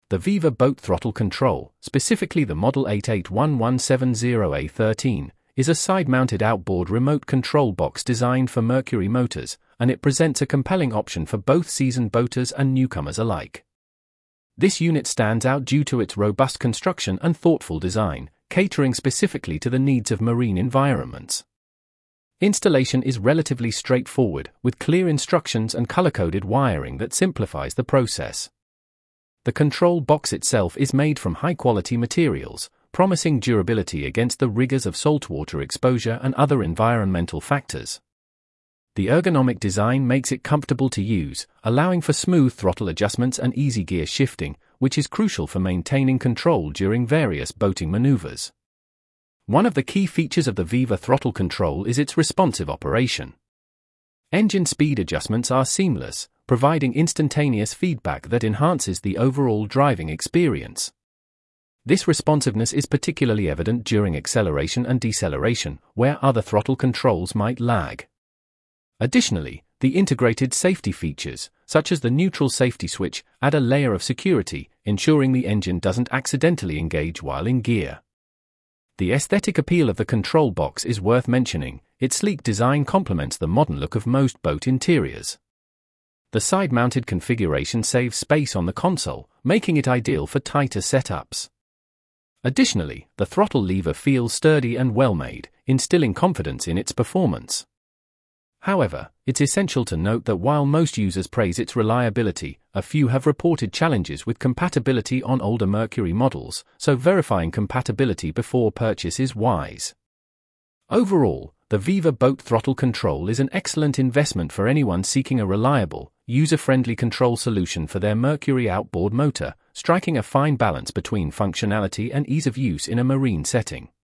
The Viva Boat Throttle Control, specifically the Model 881170A13, is a side-mounted outboard remote control box designed for Mercury motors, and it presents a compelling option for both seasoned boaters and newcomers alike. This unit stands out due to its robust construction and thoughtful design, catering specifically to the needs of marine environments. Installation is relatively straightforward, with clear instructions and color-coded wiring that simplifies the process. The control box itself is made from high-quality materials, promising durability against the rigors of saltwater exposure and other environmental factors. The ergonomic design makes it comfortable to use, allowing for smooth throttle adjustments and easy gear shifting, which is crucial for maintaining control during various boating maneuvers. One of the key features of the Viva throttle control is its responsive operation. Engine speed adjustments are seamless, providing instantaneous feedback that enhances the overall driving experience. This responsiveness is particularly evident during acceleration and deceleration, where other throttle controls might lag. Additionally, the integrated safety features, such as the neutral safety switch, add a layer of security, ensuring the engine doesn't accidentally engage while in gear. The aesthetic appeal of the control box is worth mentioning. Its sleek design complements the modern look of most boat interiors. The side-mounted configuration saves space on the console, making it ideal for tighter setups. Additionally, the throttle lever feels sturdy and well-made, instilling confidence in its performance. However, it's essential to note that while most users praise its reliability, a few have reported challenges with compatibility on older Mercury models, so verifying compatibility before purchase is wise. Overall, the Viva Boat Throttle Control is an excellent investment for anyone seeking a reliable, user-friendly control solution for their Mercury outboard motor, striking a fine balance between functionality and ease of use in a marine setting.